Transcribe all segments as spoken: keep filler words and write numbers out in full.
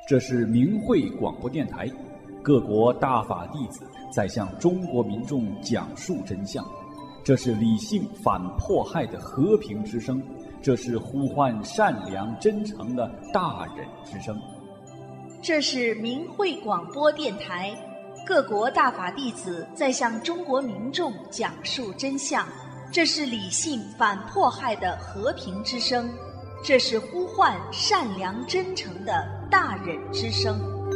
这是明慧广播电台，各国大法弟子在向中国民众讲述真相。这是理性反迫害的和平之声，这是呼唤善良真诚的大忍之声。 这是明慧广播电台，各国大法弟子在向中国民众讲述真相。这是理性反迫害的和平之声，这是呼唤善良真诚的大忍之声。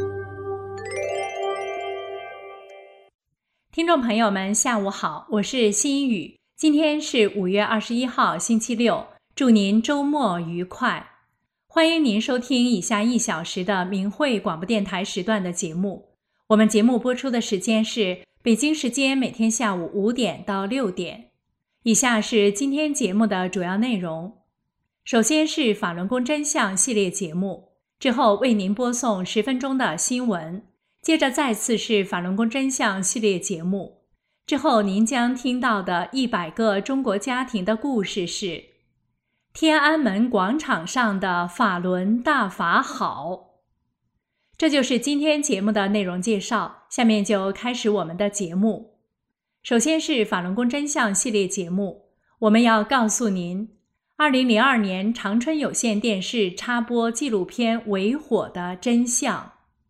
听众朋友们下午好，我是心雨，今天是五月二十一号星期六，祝您周末愉快。欢迎您收听以下一小时的明慧广播电台时段的节目。我们节目播出的时间是北京时间每天下午五点到六点。以下是今天节目的主要内容。首先是法轮功真相系列节目，之后为您播送十分钟的新闻，接着再次是法轮功真相系列节目，之后您将听到的一百个中国家庭的故事是天安门广场上的法轮大法好。这就是今天节目的内容介绍，下面就开始我们的节目。首先是法轮功真相系列节目，我们要告诉您二零零二年长春有线电视插播纪录片《为火》的真相。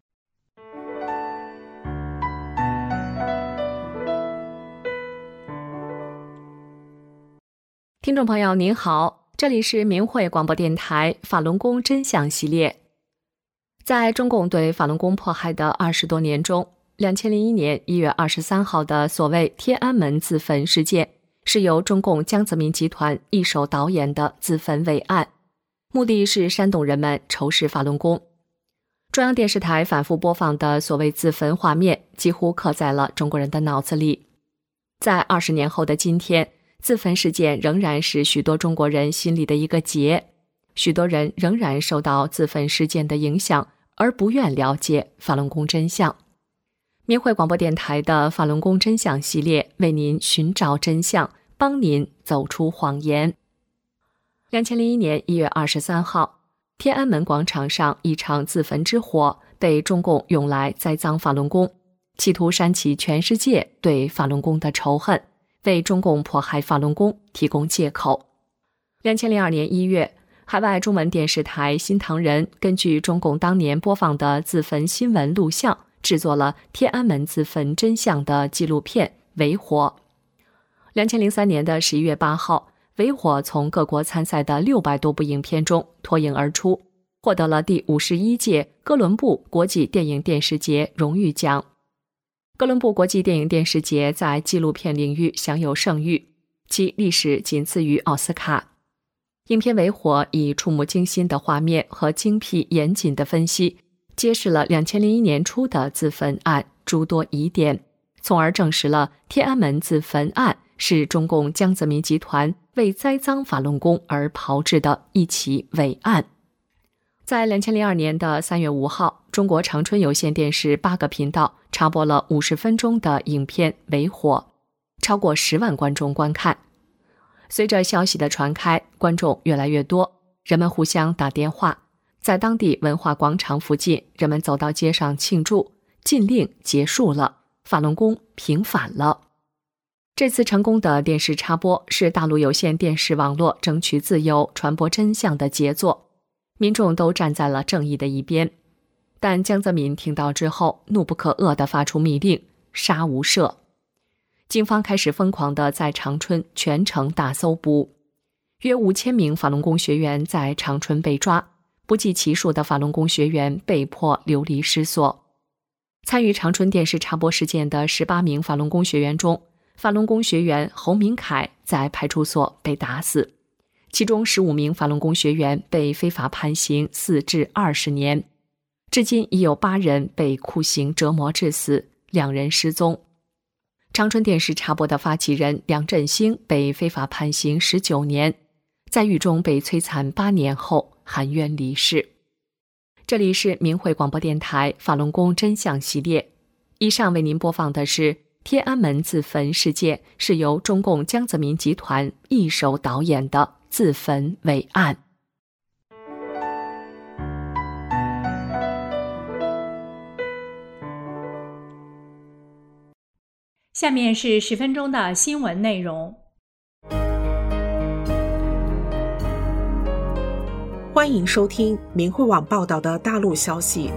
听众朋友您好，这里是明慧广播电台法轮功真相系列。在中共对法轮功迫害的二十多年中，二零零一年一月二十三号的所谓天安门自焚事件，是由中共江泽民集团一手导演的自焚伪案，目的是煽动人们仇视法轮功。中央电视台反复播放的所谓自焚画面，几乎刻在了中国人的脑子里。在二十年后的今天，自焚事件仍然是许多中国人心里的一个结，许多人仍然受到自焚事件的影响，而不愿了解法轮功真相。明慧广播电台的法轮功真相系列为您寻找真相，帮您走出谎言。二零零一年一月二十三号，天安门广场上一场自焚之火被中共用来栽赃法轮功，企图煽起全世界对法轮功的仇恨，为中共迫害法轮功提供借口。二零零二年一月，海外中文电视台新唐人根据中共当年播放的自焚新闻录像，制作了天安门自焚真相的纪录片《为火》。二零零三年的十一月八号，《为火》从各国参赛的六百多部影片中脱颖而出，获得了第五十一届哥伦布国际电影电视节荣誉奖。哥伦布国际电影电视节在纪录片领域享有盛誉，其历史仅次于奥斯卡。影片《为火》以触目惊心的画面和精辟严谨的分析，揭示了二零零一年初的自焚案诸多疑点，从而证实了天安门自焚案是中共江泽民集团为栽赃法轮功而炮制的一起伪案。在二零零二年的三月五号，中国长春有线电视八个频道插播了五十分钟的影片《为火》，超过十万观众观看。随着消息的传开，观众越来越多，人们互相打电话，在当地文化广场附近，人们走到街上庆祝，禁令结束了，法轮功平反了。这次成功的电视插播是大陆有线电视网络争取自由、传播真相的杰作，民众都站在了正义的一边。但江泽民听到之后，怒不可遏地发出密令，杀无赦。警方开始疯狂地在长春全城大搜捕，约五千名法轮功学员在长春被抓，不计其数的法轮功学员被迫流离失所。参与长春电视插播事件的十八名法轮功学员中，法轮功学员侯明凯在派出所被打死，其中十五名法轮功学员被非法判刑四至二十年，至今已有八人被酷刑折磨致死，两人失踪。长春电视插播的发起人梁振兴被非法判刑十九年，在狱中被摧残八年后含冤离世。这里是明慧广播电台法轮功真相系列，以上为您播放的是天安门自焚事件是由中共江泽民集团一手导演的自焚伪案。 下面是十分钟的新闻内容。 欢迎收听明慧网报道的大陆消息。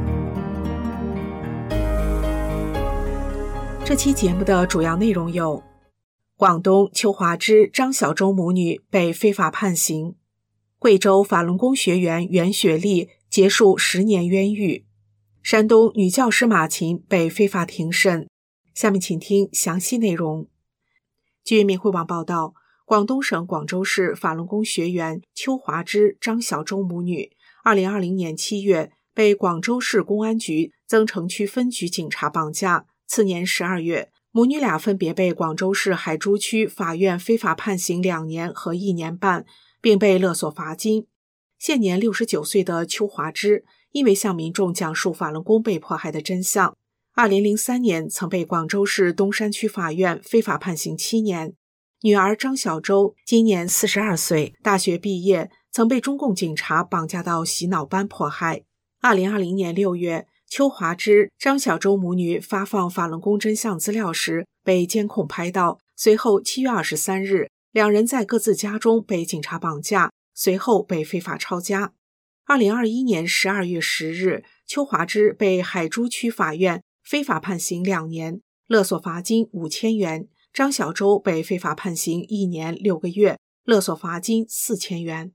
这期节目的主要内容有：广东邱华芝、张小舟母女被非法判刑；贵州法轮功学员袁雪丽结束十年冤狱；山东女教师马琴被非法庭审。下面请听详细内容。据明慧网报道，广东省广州市法轮功学员邱华芝、张小舟母女二零二零年七月被广州市公安局增城区分局警察绑架，次年十二月，母女俩分别被广州市海珠区法院非法判刑两年和一年半，并被勒索罚金。现年六十九岁的邱华芝因为向民众讲述法轮功被迫害的真相，二零零三年曾被广州市东山区法院非法判刑七年。女儿张小舟今年四十二岁，大学毕业，曾被中共警察绑架到洗脑班迫害。二零二零年六月，邱华芝、张小舟母女发放法轮功真相资料时被监控拍到，随后七月二十三日，两人在各自家中被警察绑架，随后被非法抄家。二零二一年十二月十日，邱华芝被海珠区法院非法判刑两年，勒索罚金五千元；张小舟被非法判刑一年六个月，勒索罚金四千元。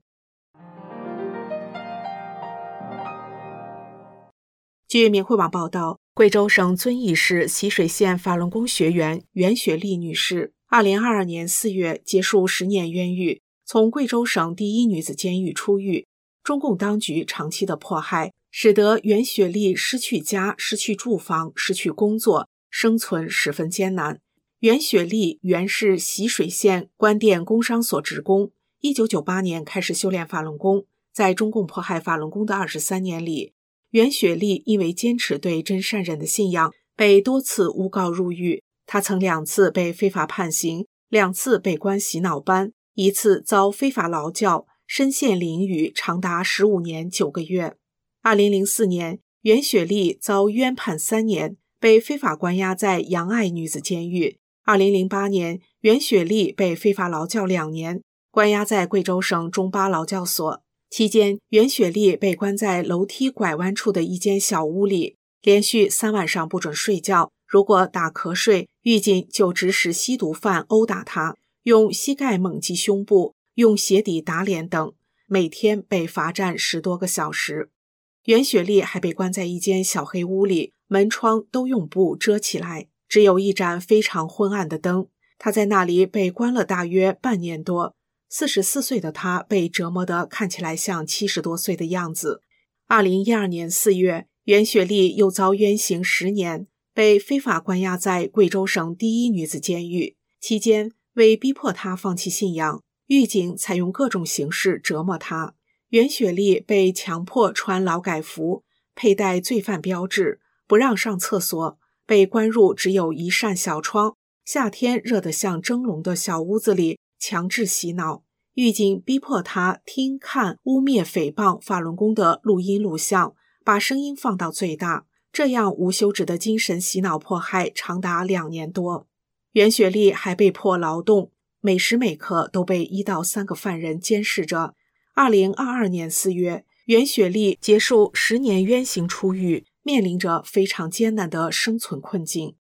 据明慧网报道，贵州省遵义市习水县法轮功学员袁雪丽女士二零二二年四月结束十年冤狱，从贵州省第一女子监狱出狱。中共当局长期的迫害，使得袁雪丽失去家、失去住房、失去工作，生存十分艰难。袁雪丽原是习水县关店工商所职工，一九九八年开始修炼法轮功。在中共迫害法轮功的二十三年里，袁雪丽因为坚持对真善忍的信仰，被多次诬告入狱。她曾两次被非法判刑，两次被关洗脑班，一次遭非法劳教，身陷囹圄长达十五年九个月。二零零四年，袁雪丽遭冤判三年，被非法关押在杨爱女子监狱。二零零八年，袁雪丽被非法劳教两年，关押在贵州省中巴劳教所。期间，袁雪丽被关在楼梯拐弯处的一间小屋里，连续三晚上不准睡觉，如果打瞌睡，狱警就指使吸毒犯殴打她，用膝盖猛击胸部，用鞋底打脸等，每天被罚站十多个小时。袁雪丽还被关在一间小黑屋里，门窗都用布遮起来，只有一盏非常昏暗的灯。她在那里被关了大约半年多。四十四岁的她被折磨得看起来像七十多岁的样子。二零一二年四月，袁雪丽又遭冤刑十年，被非法关押在贵州省第一女子监狱。期间，为逼迫她放弃信仰，狱警采用各种形式折磨她。袁雪丽被强迫穿劳改服，佩戴罪犯标志，不让上厕所，被关入只有一扇小窗，夏天热得像蒸笼的小屋子里，强制洗脑。狱警逼迫她听看污蔑诽谤法轮功的录音录像，把声音放到最大，这样无休止的精神洗脑迫害长达两年多。袁雪丽还被迫劳动，每时每刻都被一到三个犯人监视着。二零二二年四月，袁雪丽结束十年冤刑出狱，面临着非常艰难的生存困境。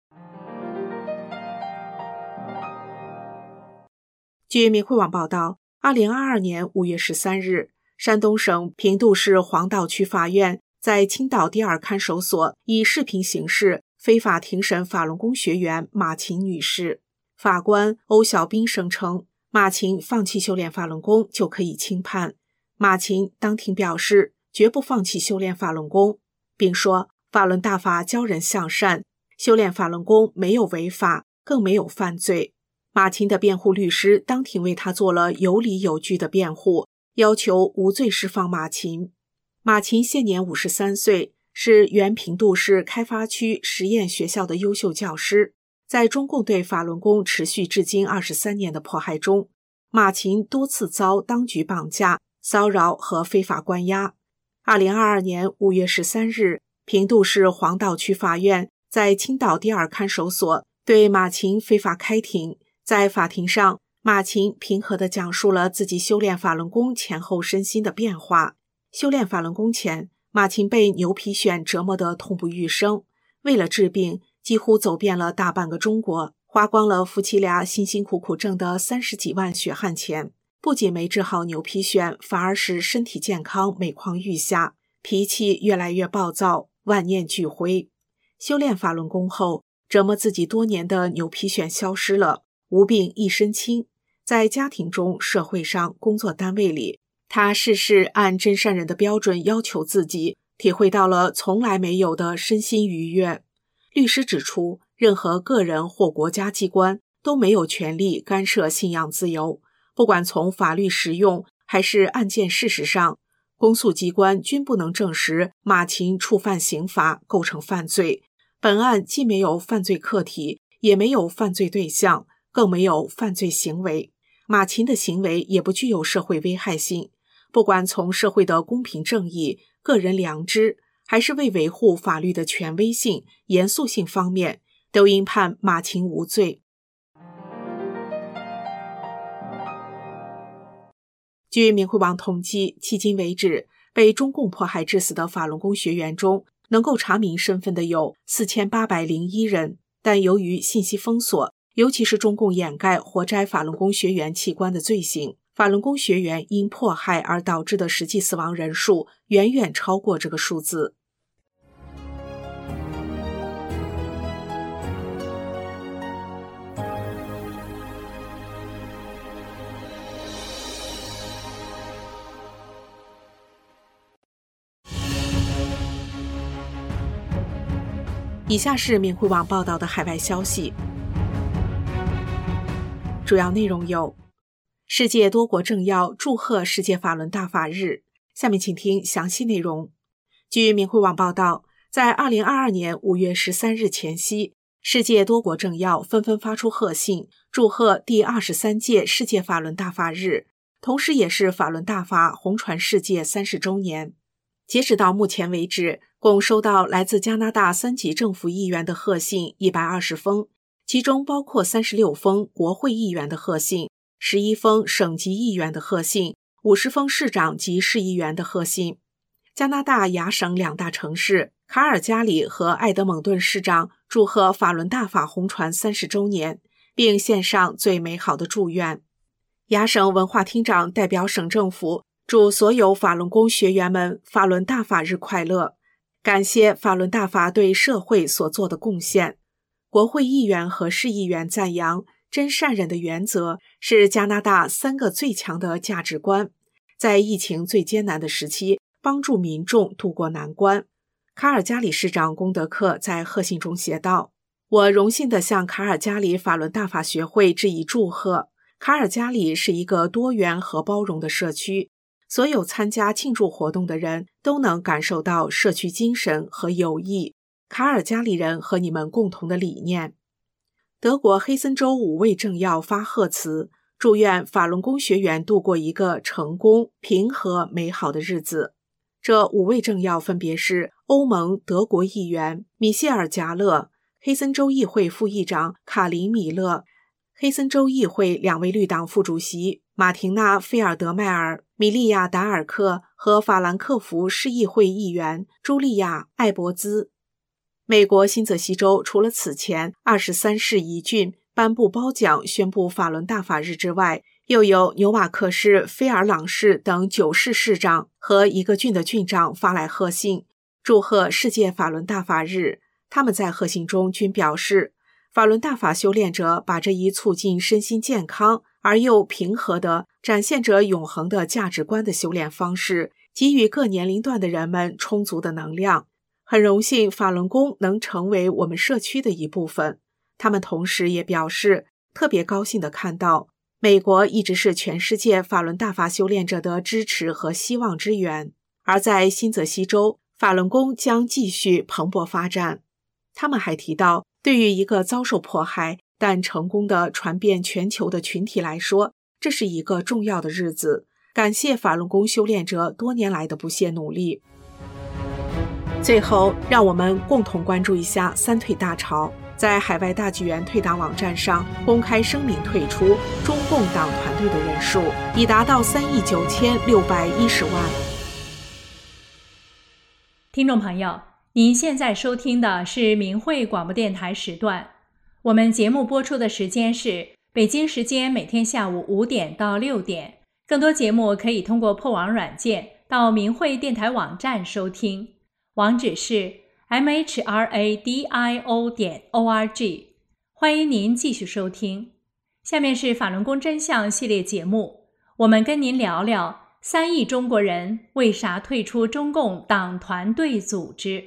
据明慧网报道，二零二二年五月十三日，山东省平度市黄岛区法院在青岛第二看守所以视频形式非法庭审法轮功学员马琴女士。法官欧小兵声称，马琴放弃修炼法轮功就可以轻判。马琴当庭表示绝不放弃修炼法轮功，并说法轮大法教人向善，修炼法轮功没有违法，更没有犯罪。马琴的辩护律师当庭为他做了有理有据的辩护，要求无罪释放马琴。马琴现年五十三岁，是原平度市开发区实验学校的优秀教师。在中共对法轮功持续至今二十三年的迫害中，马琴多次遭当局绑架、骚扰和非法关押。二零二二年五月十三日，平度市黄岛区法院在青岛第二看守所对马琴非法开庭。在法庭上，马琴平和地讲述了自己修炼法轮功前后身心的变化。修炼法轮功前，马琴被牛皮癣折磨得痛不欲生，为了治病，几乎走遍了大半个中国，花光了夫妻俩辛辛苦苦挣的三十几万血汗钱。不仅没治好牛皮癣，反而使身体健康每况愈下，脾气越来越暴躁，万念俱灰。修炼法轮功后，折磨自己多年的牛皮癣消失了，无病一身轻。在家庭中、社会上、工作单位里，他事事按真善人的标准要求自己，体会到了从来没有的身心愉悦。律师指出，任何个人或国家机关都没有权利干涉信仰自由，不管从法律实用还是案件事实上，公诉机关均不能证实马琴触犯刑法，构成犯罪。本案既没有犯罪客体，也没有犯罪对象，更没有犯罪行为。马琴的行为也不具有社会危害性，不管从社会的公平正义、个人良知，还是为维护法律的权威性、严肃性方面，都应判马琴无罪。据明慧网统计，迄今为止，被中共迫害致死的法轮功学员中，能够查明身份的有四千八百零一人，但由于信息封锁，尤其是中共掩盖活摘法轮功学员器官的罪行，法轮功学员因迫害而导致的实际死亡人数远远超过这个数字。以下是明慧网报道的海外消息，主要内容有：世界多国政要祝贺世界法轮大法日。下面请听详细内容。据明慧网报道，在二零二二年五月十三日前夕，世界多国政要纷纷发出贺信，祝贺第二十三届世界法轮大法日，同时也是法轮大法红传世界三十周年。截止到目前为止，共收到来自加拿大三级政府议员的贺信一百二十封，其中包括三十六封国会议员的贺信，十一封省级议员的贺信，五十封市长及市议员的贺信。加拿大亚省两大城市卡尔加里和埃德蒙顿市长祝贺法轮大法红传三十周年，并献上最美好的祝愿。亚省文化厅长代表省政府祝所有法轮功学员们法轮大法日快乐，感谢法轮大法对社会所做的贡献。国会议员和市议员赞扬真善忍的原则是加拿大三个最强的价值观，在疫情最艰难的时期帮助民众渡过难关。卡尔加里市长龚德克在贺信中写道：我荣幸地向卡尔加里法轮大法学会致以祝贺。卡尔加里是一个多元和包容的社区，所有参加庆祝活动的人都能感受到社区精神和友谊，卡尔加里人和你们共同的理念。德国黑森州五位政要发贺词，祝愿法轮功学员度过一个成功、平和、美好的日子。这五位政要分别是欧盟德国议员米歇尔·加勒、黑森州议会副议长卡林·米勒、黑森州议会两位绿党副主席马廷娜·菲尔德迈尔、米利亚·达尔克和法兰克福市议会议员茱莉亚·艾伯兹。美国新泽西州除了此前二十三市一郡颁布褒奖宣布法轮大法日之外，又有纽瓦克市、菲尔朗市等九市市长和一个郡的郡长发来贺信，祝贺世界法轮大法日。他们在贺信中均表示，法轮大法修炼者把这一促进身心健康而又平和的展现着永恒的价值观的修炼方式，给予各年龄段的人们充足的能量。很荣幸法轮功能成为我们社区的一部分。他们同时也表示，特别高兴地看到美国一直是全世界法轮大法修炼者的支持和希望之源，而在新泽西州，法轮功将继续蓬勃发展。他们还提到，对于一个遭受迫害但成功的传遍全球的群体来说，这是一个重要的日子，感谢法轮功修炼者多年来的不懈努力。最后，让我们共同关注一下三退大潮。 在海外大纪元退党网站上公开声明退出中共党团队的人数已达到三亿九千六百一十万。 听众朋友，您现在收听的是明慧广播电台时段，我们节目播出的时间是北京时间每天下午五点到六点。更多节目可以通过破网软件到明慧电台网站收听，网址是 m h r a d i o 点 o r g。 欢迎您继续收听。下面是法轮功真相系列节目，我们跟您聊聊三亿中国人为啥退出中共党团队组织。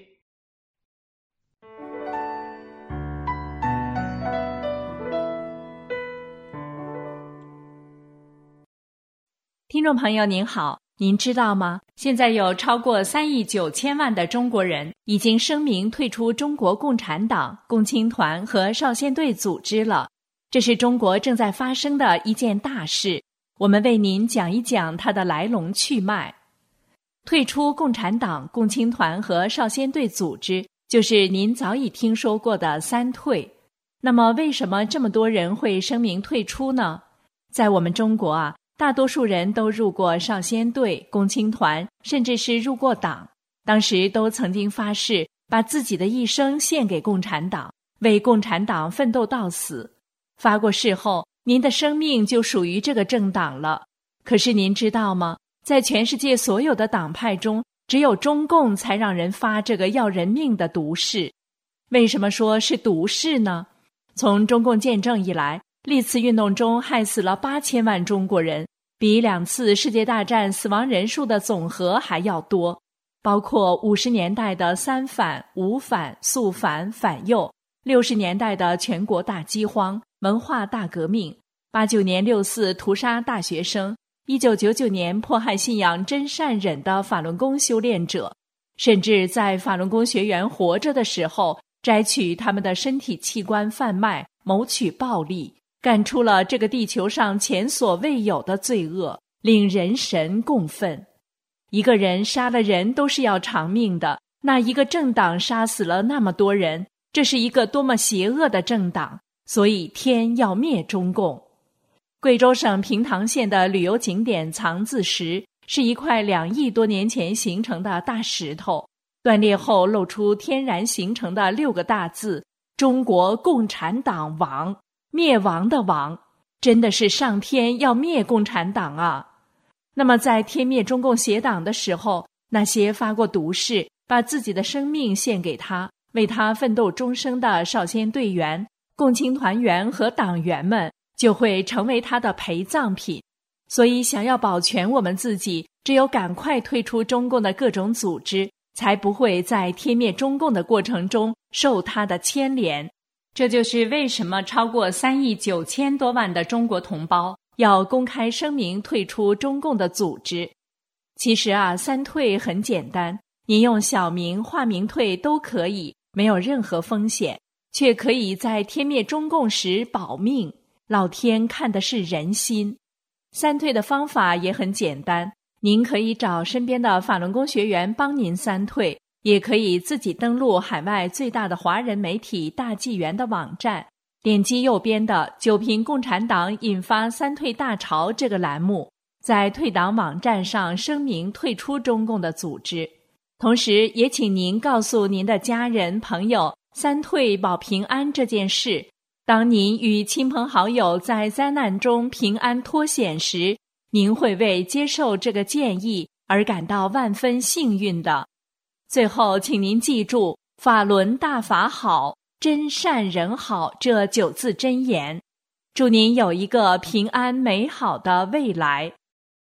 听众朋友您好，您知道吗？现在有超过三亿九千万的中国人已经声明退出中国共产党、共青团和少先队组织了。这是中国正在发生的一件大事，我们为您讲一讲它的来龙去脉。退出共产党、共青团和少先队组织，就是您早已听说过的三退。那么为什么这么多人会声明退出呢？在我们中国啊，大多数人都入过少先队、共青团，甚至是入过党。当时都曾经发誓把自己的一生献给共产党，为共产党奋斗到死。发过誓后，您的生命就属于这个政党了。可是您知道吗？在全世界所有的党派中，只有中共才让人发这个要人命的毒誓。为什么说是毒誓呢？从中共建政以来，历次运动中害死了八千万中国人，比两次世界大战死亡人数的总和还要多。包括五十年代的三反、五反、肃反、反右，六十年代的全国大饥荒、文化大革命，八九年六四屠杀大学生，一九九九年迫害信仰真善忍的法轮功修炼者，甚至在法轮功学员活着的时候，摘取他们的身体器官贩卖，谋取暴利，干出了这个地球上前所未有的罪恶，令人神共愤。一个人杀了人都是要偿命的，那一个政党杀死了那么多人，这是一个多么邪恶的政党，所以天要灭中共。贵州省平塘县的旅游景点藏字石是一块两亿多年前形成的大石头，断裂后露出天然形成的六个大字：中国共产党亡。灭亡的亡，真的是上天要灭共产党啊！那么在天灭中共邪党的时候，那些发过毒誓，把自己的生命献给他，为他奋斗终生的少先队员、共青团员和党员们，就会成为他的陪葬品。所以想要保全我们自己，只有赶快退出中共的各种组织，才不会在天灭中共的过程中受他的牵连。这就是为什么超过三亿九千多万的中国同胞要公开声明退出中共的组织。其实啊，三退很简单，您用小名、化名退都可以，没有任何风险，却可以在天灭中共时保命。老天看的是人心。三退的方法也很简单，您可以找身边的法轮功学员帮您三退，也可以自己登录海外最大的华人媒体大纪元的网站，点击右边的九评共产党引发三退大潮这个栏目，在退党网站上声明退出中共的组织。同时也请您告诉您的家人朋友三退保平安这件事。当您与亲朋好友在灾难中平安脱险时，您会为接受这个建议而感到万分幸运的。最后请您记住法轮大法好，真善人好这九字真言，祝您有一个平安美好的未来。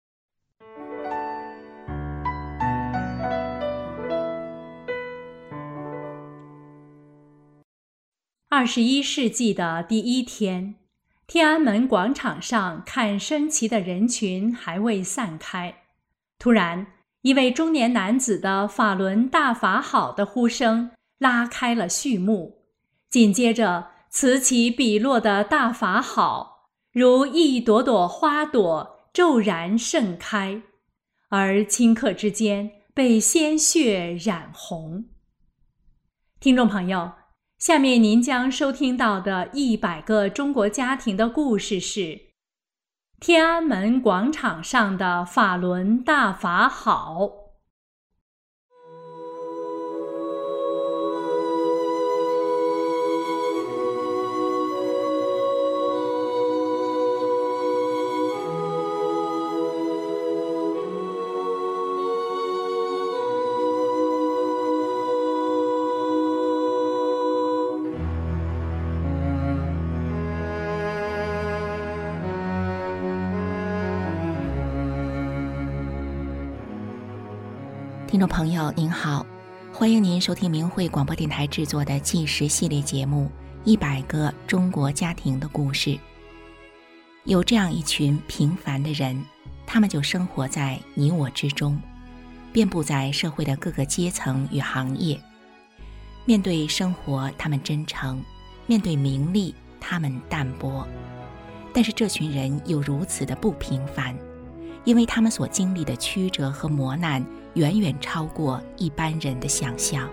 二十一世纪的第一天，天安门广场上看升旗的人群还未散开，突然一位中年男子的法轮大法好的呼声拉开了序幕，紧接着此起彼落的大法好如一朵朵花朵骤然盛开，而顷刻之间被鲜血染红。听众朋友， 下面您将收听到的一百个中国家庭的故事是：天安门广场上的法轮大法好。 听众朋友您好，欢迎您收听明慧广播电台制作的纪实系列节目《一百个中国家庭的故事》。有这样一群平凡的人，他们就生活在你我之中，遍布在社会的各个阶层与行业。面对生活他们真诚，面对名利他们淡泊。但是这群人又如此的不平凡，因为他们所经历的曲折和磨难远远超过一般人的想象。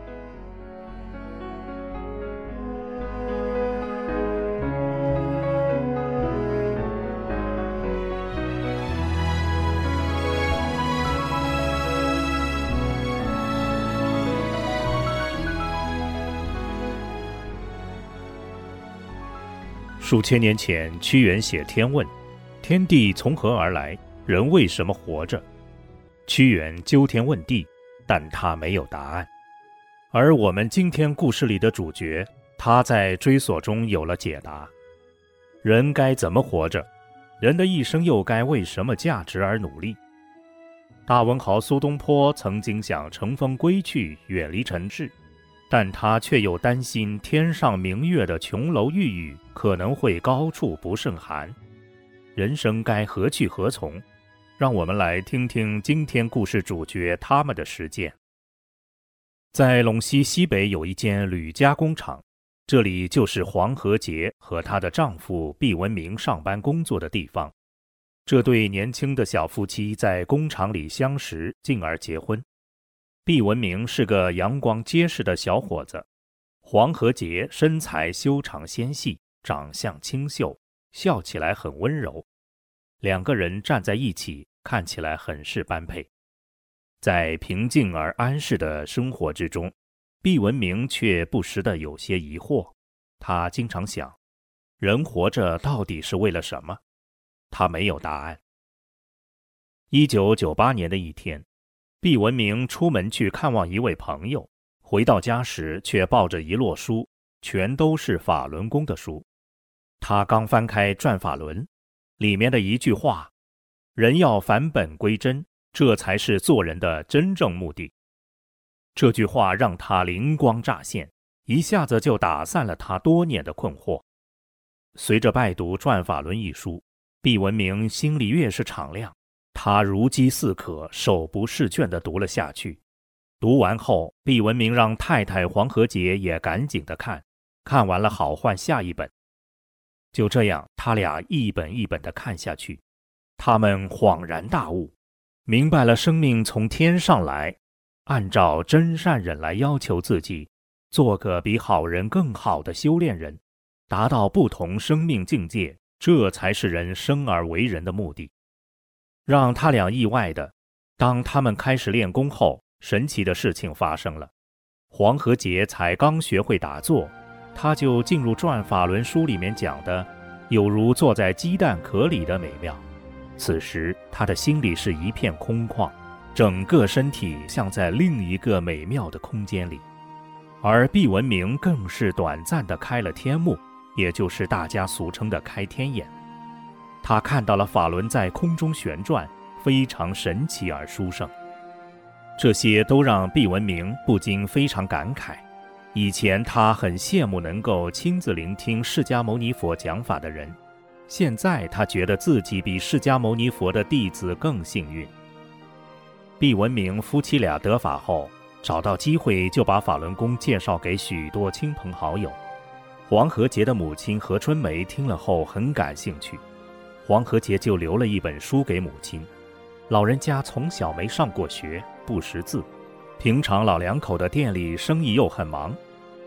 数千年前，屈原写《天问》，天地从何而来？人为什么活着？屈原究天问地，但他没有答案。而我们今天故事里的主角，他在追索中有了解答。人该怎么活着？人的一生又该为什么价值而努力？大文豪苏东坡曾经想乘风归去，远离尘世，但他却又担心天上明月的琼楼玉宇可能会高处不胜寒。人生该何去何从？让我们来听听今天故事主角他们的实践。在陇西西北有一间铝加工厂，这里就是黄和杰和她的丈夫毕文明上班工作的地方。这对年轻的小夫妻在工厂里相识，进而结婚。毕文明是个阳光结实的小伙子，黄和杰身材修长纤细，长相清秀，笑起来很温柔。两个人站在一起，看起来很是般配。在平静而安适的生活之中，毕文明却不时地有些疑惑。他经常想，人活着到底是为了什么？他没有答案。一九九八年的一天，毕文明出门去看望一位朋友，回到家时却抱着一摞书，全都是法轮功的书。他刚翻开《转法轮》，里面的一句话，人要返本归真，这才是做人的真正目的。这句话让他灵光乍现，一下子就打散了他多年的困惑。随着拜读《转法轮》一书，毕文明心里越是敞亮，他如饥似渴，手不释卷地读了下去。读完后，毕文明让太太黄和杰也赶紧地看，看完了好换下一本。就这样，他俩一本一本地看下去，他们恍然大悟，明白了生命从天上来，按照真善忍来要求自己，做个比好人更好的修炼人，达到不同生命境界，这才是人生而为人的目的。让他俩意外的，当他们开始练功后，神奇的事情发生了。黄和杰才刚学会打坐，他就进入《转法轮》书里面讲的有如坐在鸡蛋壳里的美妙。此时他的心里是一片空旷，整个身体像在另一个美妙的空间里。而毕文明更是短暂地开了天目，也就是大家俗称的开天眼。他看到了法轮在空中旋转，非常神奇而殊胜。这些都让毕文明不禁非常感慨，以前他很羡慕能够亲自聆听释迦牟尼佛讲法的人，现在他觉得自己比释迦牟尼佛的弟子更幸运。毕文明夫妻俩得法后，找到机会就把法轮功介绍给许多亲朋好友。黄和杰的母亲何春梅听了后很感兴趣，黄和杰就留了一本书给母亲。老人家从小没上过学，不识字，平常老两口的店里生意又很忙，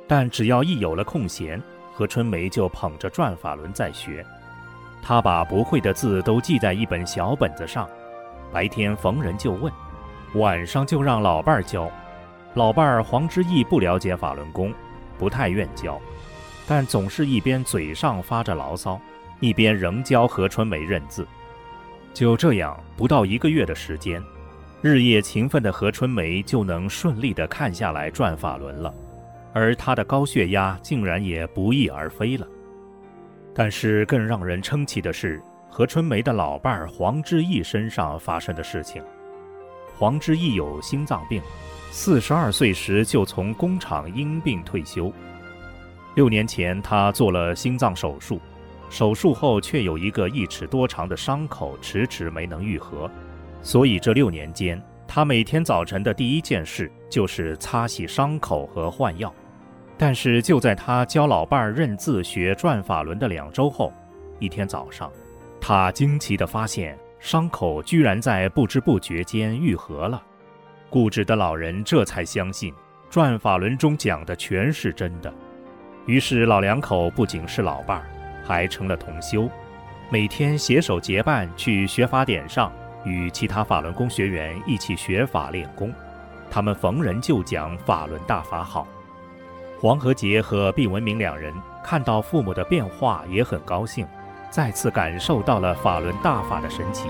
但只要一有了空闲，何春梅就捧着转法轮在学。她把不会的字都记在一本小本子上，白天逢人就问，晚上就让老伴儿教。老伴儿黄之义不了解法轮功，不太愿教，但总是一边嘴上发着牢骚，一边仍教何春梅认字。就这样，不到一个月的时间，日夜勤奋的何春梅就能顺利地看下来转法轮了，而她的高血压竟然也不翼而飞了。但是更让人称奇的是，何春梅的老伴儿黄之义身上发生的事情。黄之义有心脏病，四十二岁时就从工厂因病退休。六年前他做了心脏手术，手术后却有一个一尺多长的伤口迟迟没能愈合，所以这六年间，他每天早晨的第一件事就是擦洗伤口和换药。但是就在他教老伴儿认字学转法轮的两周后，一天早上，他惊奇地发现伤口居然在不知不觉间愈合了。固执的老人这才相信转法轮中讲的全是真的。于是老两口不仅是老伴儿，还成了同修，每天携手结伴去学法点上与其他法轮功学员一起学法练功。他们逢人就讲法轮大法好。黄和杰和毕文明两人看到父母的变化也很高兴，再次感受到了法轮大法的神奇。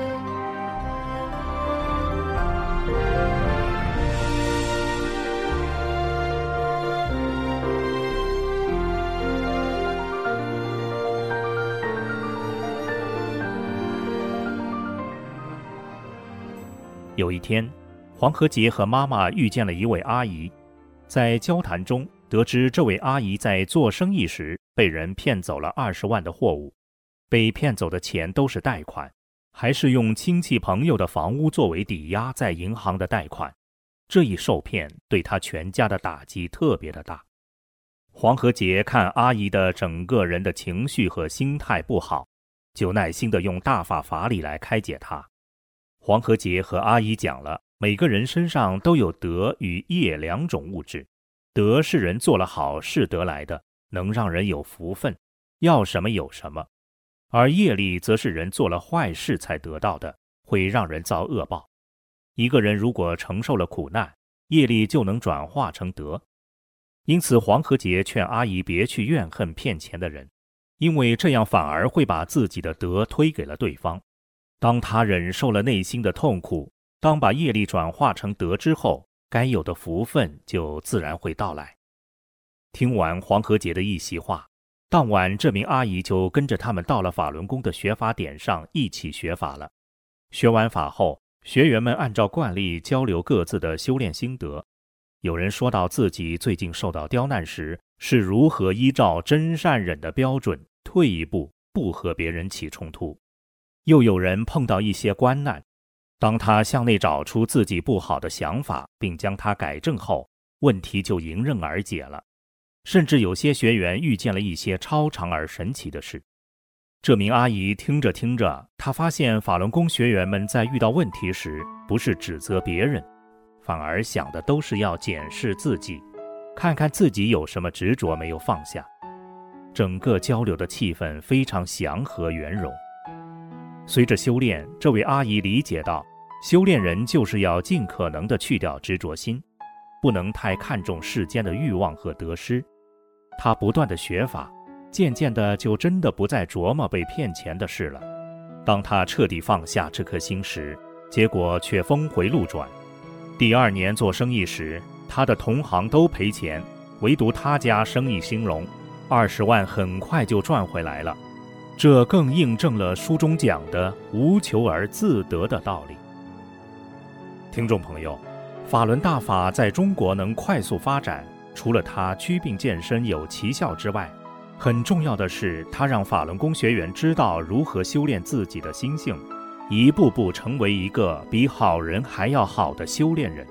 有一天，黄和杰和妈妈遇见了一位阿姨，在交谈中得知这位阿姨在做生意时被人骗走了二十万的货物，被骗走的钱都是贷款，还是用亲戚朋友的房屋作为抵押在银行的贷款。这一受骗对他全家的打击特别的大。黄和杰看阿姨的整个人的情绪和心态不好，就耐心地用大法法理来开解她。黄和杰和阿姨讲了，每个人身上都有德与业两种物质。德是人做了好事得来的，能让人有福分，要什么有什么；而业力则是人做了坏事才得到的，会让人遭恶报。一个人如果承受了苦难，业力就能转化成德。因此黄和杰劝阿姨别去怨恨骗钱的人，因为这样反而会把自己的德推给了对方。当他忍受了内心的痛苦，当把业力转化成德之后，该有的福分就自然会到来。听完黄和杰的一席话，当晚这名阿姨就跟着他们到了法轮功的学法点上一起学法了。学完法后，学员们按照惯例交流各自的修炼心得。有人说到自己最近受到刁难时，是如何依照真善忍的标准退一步，不和别人起冲突。又有人碰到一些关难，当他向内找出自己不好的想法，并将它改正后，问题就迎刃而解了。甚至有些学员遇见了一些超常而神奇的事。这名阿姨听着听着，她发现法轮功学员们在遇到问题时，不是指责别人，反而想的都是要检视自己，看看自己有什么执着没有放下。整个交流的气氛非常祥和圆融。随着修炼，这位阿姨理解到，修炼人就是要尽可能地去掉执着心，不能太看重世间的欲望和得失。她不断地学法，渐渐的就真的不再琢磨被骗钱的事了。当她彻底放下这颗心时，结果却峰回路转。第二年做生意时，她的同行都赔钱，唯独她家生意兴隆，二十万很快就赚回来了。这更印证了书中讲的无求而自得的道理。听众朋友，法轮大法在中国能快速发展，除了它祛病健身有奇效之外，很重要的是它让法轮功学员知道如何修炼自己的心性，一步步成为一个比好人还要好的修炼人。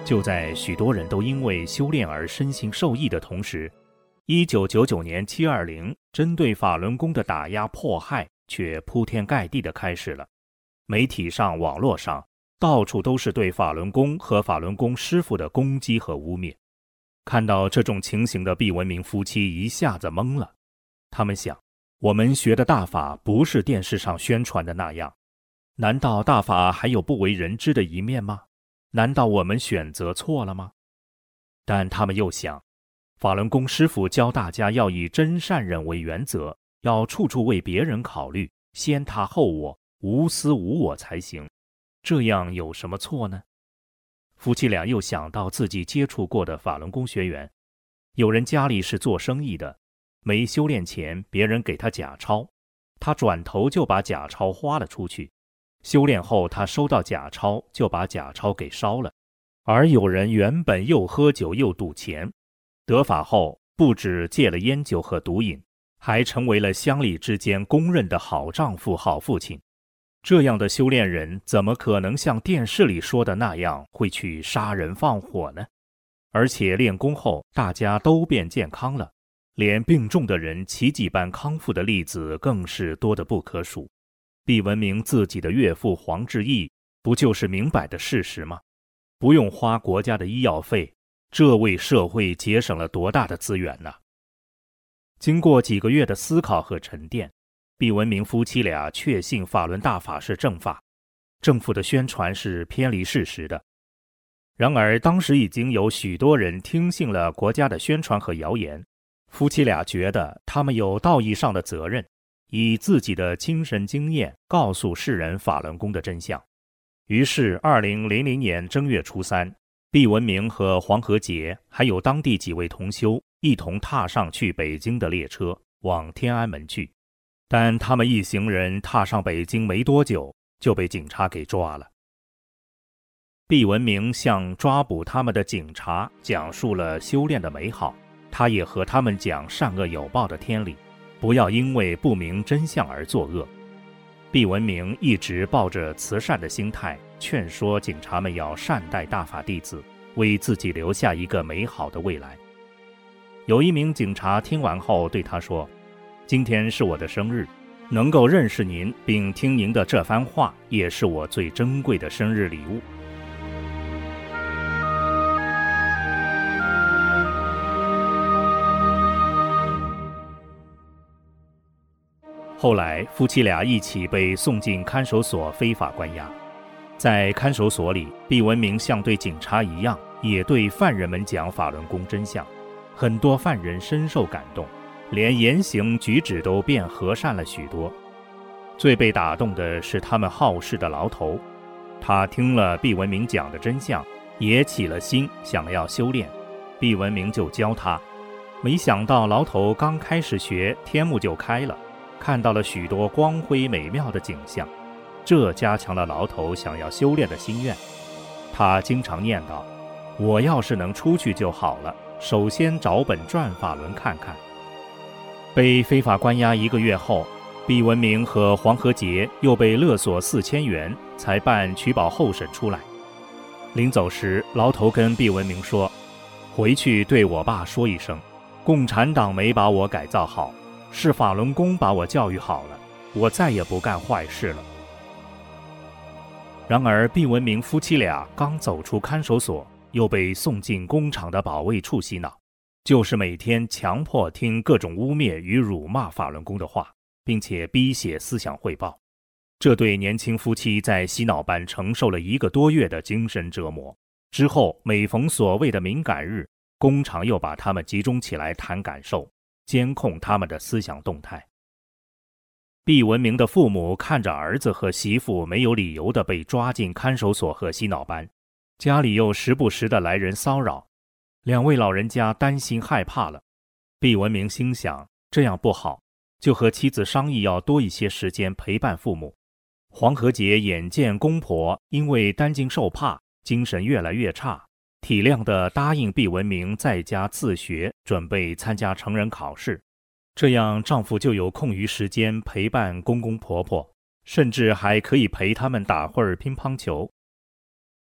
就在许多人都因为修炼而身心受益的同时，一九九九年七二零针对法轮功的打压迫害却铺天盖地地开始了。媒体上、网络上到处都是对法轮功和法轮功师傅的攻击和污蔑。看到这种情形的毕文明夫妻一下子懵了。他们想，我们学的大法不是电视上宣传的那样，难道大法还有不为人知的一面吗？难道我们选择错了吗？但他们又想，法轮功师傅教大家要以真善忍为原则，要处处为别人考虑，先他后我，无私无我才行，这样有什么错呢？夫妻俩又想到自己接触过的法轮功学员，有人家里是做生意的，没修炼前别人给他假钞，他转头就把假钞花了出去，修炼后他收到假钞就把假钞给烧了。而有人原本又喝酒又赌钱，得法后不止戒了烟酒和毒瘾，还成为了乡里之间公认的好丈夫好父亲。这样的修炼人怎么可能像电视里说的那样会去杀人放火呢？而且练功后大家都变健康了，连病重的人奇迹般康复的例子更是多得不可数。毕文明自己的岳父黄志义不就是明摆的事实吗？不用花国家的医药费，这为社会节省了多大的资源呢？经过几个月的思考和沉淀，毕文明夫妻俩确信法轮大法是正法，政府的宣传是偏离事实的。然而当时已经有许多人听信了国家的宣传和谣言，夫妻俩觉得他们有道义上的责任，以自己的亲身经验告诉世人法轮功的真相。于是二零零零年正月初三，毕文明和黄和杰还有当地几位同修一同踏上去北京的列车，往天安门去。但他们一行人踏上北京没多久，就被警察给抓了。毕文明向抓捕他们的警察讲述了修炼的美好，他也和他们讲善恶有报的天理，不要因为不明真相而作恶。毕文明一直抱着慈善的心态，劝说警察们要善待大法弟子，为自己留下一个美好的未来。有一名警察听完后对他说，今天是我的生日，能够认识您并听您的这番话，也是我最珍贵的生日礼物。后来夫妻俩一起被送进看守所非法关押。在看守所里，毕文明像对警察一样，也对犯人们讲法轮功真相。很多犯人深受感动，连言行举止都变和善了许多。最被打动的是他们好事的牢头，他听了毕文明讲的真相，也起了心想要修炼，毕文明就教他。没想到牢头刚开始学，天目就开了，看到了许多光辉美妙的景象，这加强了牢头想要修炼的心愿。他经常念叨，我要是能出去就好了，首先找本转法轮看看。被非法关押一个月后，毕文明和黄和杰又被勒索四千元，才办取保候审出来。临走时，牢头跟毕文明说，回去对我爸说一声，共产党没把我改造好，是法轮功把我教育好了，我再也不干坏事了。然而毕文明夫妻俩刚走出看守所，又被送进工厂的保卫处洗脑，就是每天强迫听各种污蔑与辱骂法轮功的话，并且逼写思想汇报。这对年轻夫妻在洗脑班承受了一个多月的精神折磨。之后每逢所谓的敏感日，工厂又把他们集中起来谈感受，监控他们的思想动态。毕文明的父母看着儿子和媳妇没有理由地被抓进看守所和洗脑班，家里又时不时地来人骚扰，两位老人家担心害怕了。毕文明心想，这样不好，就和妻子商议要多一些时间陪伴父母。黄和杰眼见公婆因为担惊受怕，精神越来越差，体谅地答应毕文明在家自学，准备参加成人考试，这样丈夫就有空余时间陪伴公公婆婆，甚至还可以陪他们打会儿乒乓球。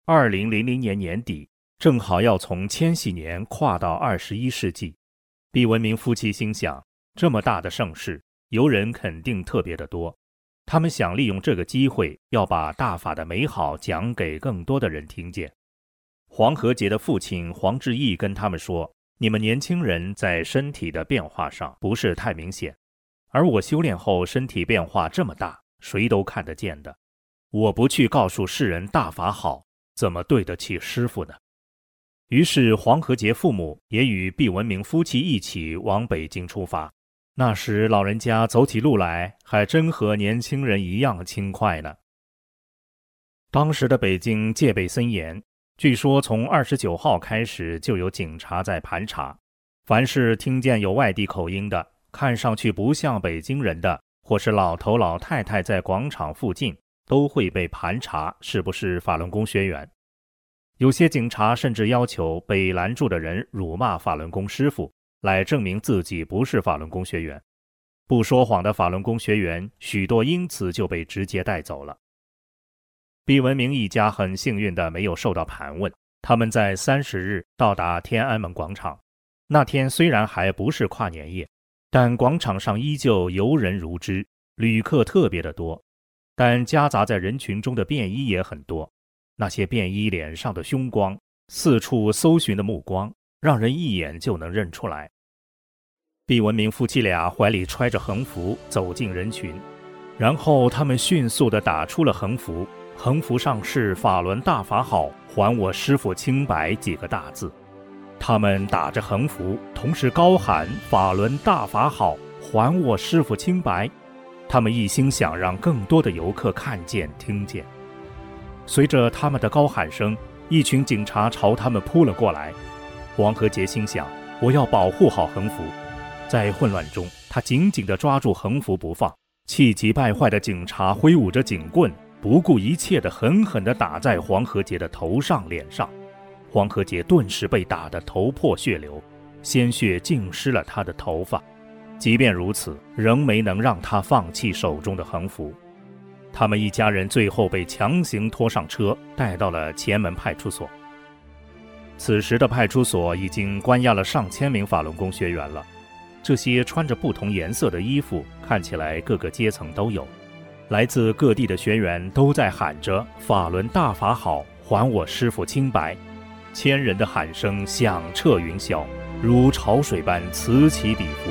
二零零零年年底，正好要从千禧年跨到二十一世纪。毕文明夫妻心想，这么大的盛世，游人肯定特别的多。他们想利用这个机会，要把大法的美好讲给更多的人听见。黄和杰的父亲黄志义跟他们说，你们年轻人在身体的变化上不是太明显，而我修炼后身体变化这么大，谁都看得见的。我不去告诉世人大法好，怎么对得起师父呢？于是黄和杰父母也与毕文明夫妻一起往北京出发。那时老人家走起路来还真和年轻人一样轻快呢。当时的北京戒备森严，据说从二十九号开始就有警察在盘查，凡是听见有外地口音的，看上去不像北京人的，或是老头老太太在广场附近，都会被盘查是不是法轮功学员。有些警察甚至要求被拦住的人辱骂法轮功师父，来证明自己不是法轮功学员。不说谎的法轮功学员许多因此就被直接带走了。毕文明一家很幸运的没有受到盘问，他们在三十日到达天安门广场。那天虽然还不是跨年夜，但广场上依旧游人如织，旅客特别的多，但夹杂在人群中的便衣也很多。那些便衣脸上的凶光，四处搜寻的目光，让人一眼就能认出来。毕文明夫妻俩怀里揣着横幅走进人群，然后他们迅速地打出了横幅，横幅上是法轮大法好，还我师父清白几个大字。他们打着横幅，同时高喊法轮大法好，还我师父清白。他们一心想让更多的游客看见听见。随着他们的高喊声，一群警察朝他们扑了过来。黄和杰心想，我要保护好横幅。在混乱中，他紧紧地抓住横幅不放。气急败坏的警察挥舞着警棍，不顾一切地狠狠地打在黄和杰的头上脸上。黄和杰顿时被打得头破血流，鲜血浸湿了他的头发。即便如此，仍没能让他放弃手中的横幅。他们一家人最后被强行拖上车，带到了前门派出所。此时的派出所已经关押了上千名法轮功学员了。这些穿着不同颜色的衣服，看起来各个阶层都有。来自各地的学员都在喊着法轮大法好，还我师父清白。千人的喊声响彻云霄，如潮水般此起彼伏。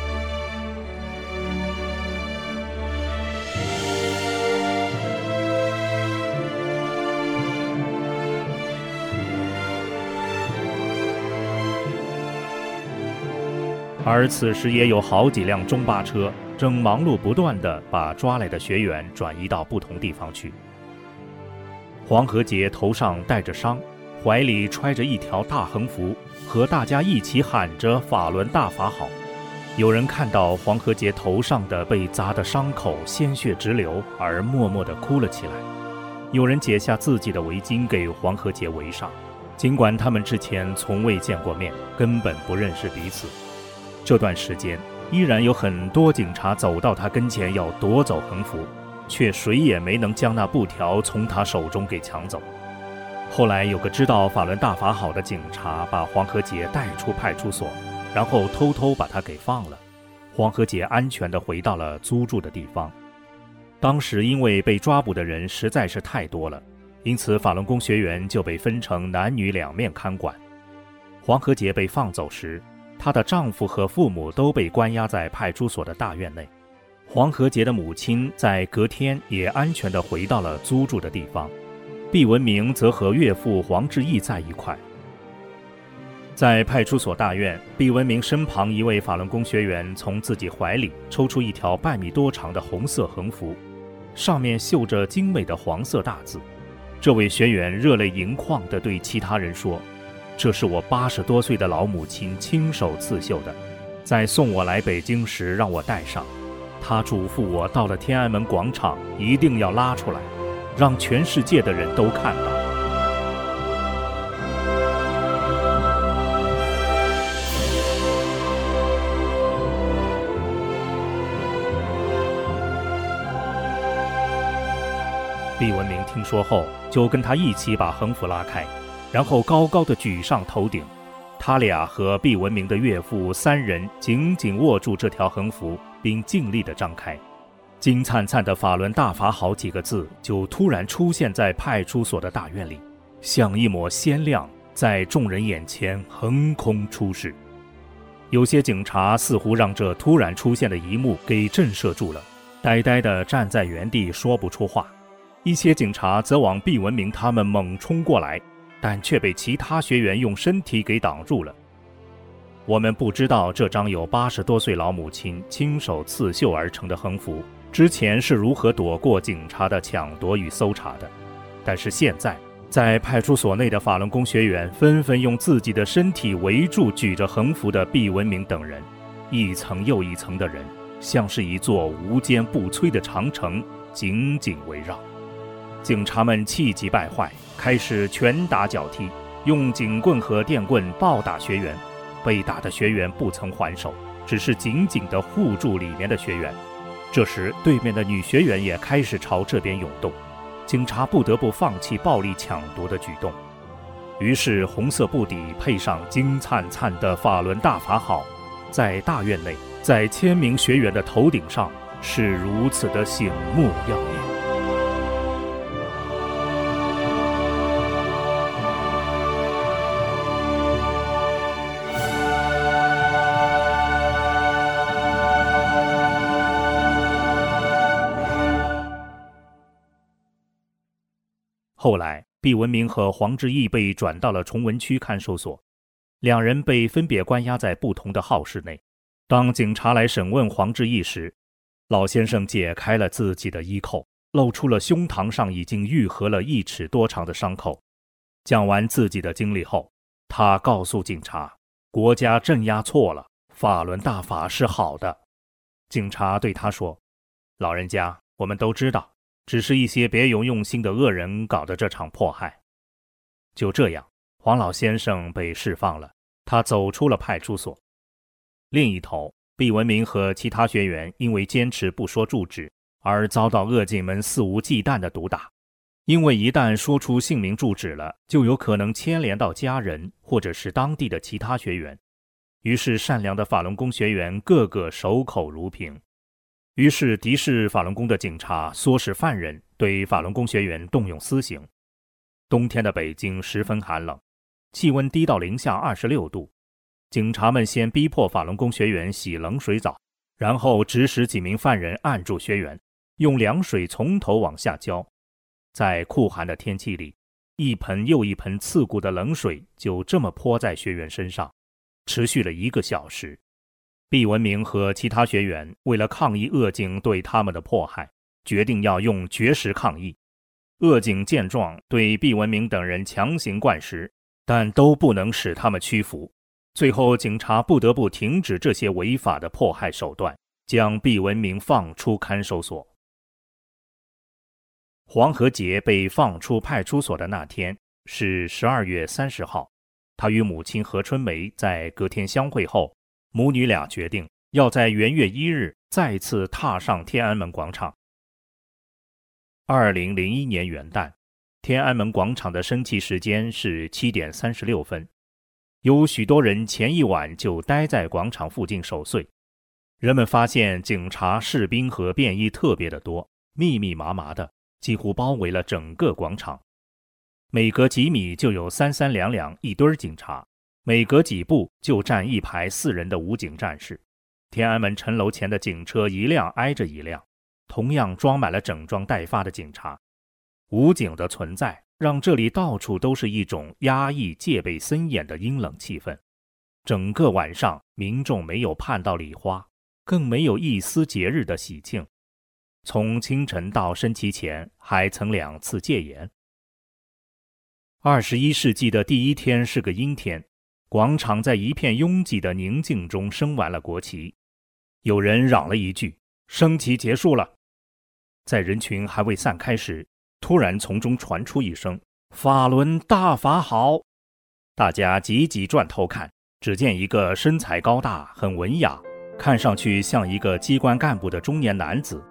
而此时也有好几辆中巴车正忙碌不断地把抓来的学员转移到不同地方去。黄和杰头上带着伤，怀里揣着一条大横幅，和大家一起喊着法轮大法好。有人看到黄和杰头上的被砸的伤口鲜血直流，而默默地哭了起来。有人解下自己的围巾给黄和杰围上，尽管他们之前从未见过面，根本不认识彼此。这段时间依然有很多警察走到他跟前要夺走横幅，却谁也没能将那布条从他手中给抢走。后来有个知道法轮大法好的警察把黄和杰带出派出所，然后偷偷把他给放了。黄和杰安全地回到了租住的地方。当时因为被抓捕的人实在是太多了，因此法轮功学员就被分成男女两面看管。黄和杰被放走时，她的丈夫和父母都被关押在派出所的大院内。黄和杰的母亲在隔天也安全地回到了租住的地方。毕文明则和岳父黄志义在一块。在派出所大院，毕文明身旁一位法轮功学员从自己怀里抽出一条半米多长的红色横幅，上面绣着精美的黄色大字。这位学员热泪盈眶地对其他人说，这是我八十多岁的老母亲亲手刺绣的，在送我来北京时让我带上。她嘱咐我到了天安门广场一定要拉出来，让全世界的人都看到。毕毕文明听说后，就跟他一起把横幅拉开，然后高高的举上头顶。他俩和毕文明的岳父三人紧紧握住这条横幅，并尽力地张开。金灿灿的法轮大法好几个字就突然出现在派出所的大院里，像一抹鲜亮，在众人眼前横空出世。有些警察似乎让这突然出现的一幕给震慑住了，呆呆地站在原地说不出话。一些警察则往毕文明他们猛冲过来，但却被其他学员用身体给挡住了。我们不知道这张有八十多岁老母亲亲手刺绣而成的横幅之前是如何躲过警察的抢夺与搜查的，但是现在在派出所内的法轮功学员纷纷用自己的身体围住举着横幅的毕文明等人，一层又一层的人像是一座无坚不摧的长城紧紧围绕。警察们气急败坏，开始拳打脚踢，用警棍和电棍暴打学员。被打的学员不曾还手，只是紧紧地护住里面的学员。这时对面的女学员也开始朝这边涌动，警察不得不放弃暴力抢夺的举动。于是红色布底配上金灿灿的法轮大法好，在大院内，在千名学员的头顶上是如此的醒目耀眼。后来毕文明和黄志毅被转到了崇文区看守所，两人被分别关押在不同的号室内。当警察来审问黄志毅时，老先生解开了自己的衣扣，露出了胸膛上已经愈合了一尺多长的伤口。讲完自己的经历后，他告诉警察，国家镇压错了，法轮大法是好的。警察对他说，老人家，我们都知道，只是一些别有用心的恶人搞的这场迫害。就这样，黄老先生被释放了，他走出了派出所。另一头，毕文明和其他学员因为坚持不说住址，而遭到恶警们肆无忌惮的毒打。因为一旦说出姓名住址了，就有可能牵连到家人或者是当地的其他学员。于是善良的法轮功学员个个守口如瓶。于是敌视法轮功的警察唆使犯人对法轮功学员动用私刑。冬天的北京十分寒冷，气温低到零下二十六度。警察们先逼迫法轮功学员洗冷水澡，然后指使几名犯人按住学员，用凉水从头往下浇。在酷寒的天气里，一盆又一盆刺骨的冷水就这么泼在学员身上，持续了一个小时。毕文明和其他学员为了抗议恶警对他们的迫害，决定要用绝食抗议。恶警见状，对毕文明等人强行灌食，但都不能使他们屈服。最后警察不得不停止这些违法的迫害手段，将毕文明放出看守所。黄和杰被放出派出所的那天是十二月三十号，他与母亲何春梅在隔天相会后，母女俩决定要在元月一日再次踏上天安门广场。二零零一年元旦，天安门广场的升旗时间是七点三十六分。有许多人前一晚就待在广场附近守岁。人们发现警察、士兵和便衣特别的多，密密麻麻的，几乎包围了整个广场。每隔几米就有三三两两一堆警察，每隔几步就站一排四人的武警战士。天安门城楼前的警车一辆挨着一辆，同样装满了整装待发的警察。武警的存在让这里到处都是一种压抑、戒备森严的阴冷气氛。整个晚上，民众没有盼到礼花，更没有一丝节日的喜庆。从清晨到升旗前，还曾两次戒严。二十一世纪的第一天是个阴天，广场在一片拥挤的宁静中升完了国旗。有人嚷了一句：“升旗结束了。”在人群还未散开时，突然从中传出一声：“法轮大法好！”大家急急转头看，只见一个身材高大、很文雅，看上去像一个机关干部的中年男子，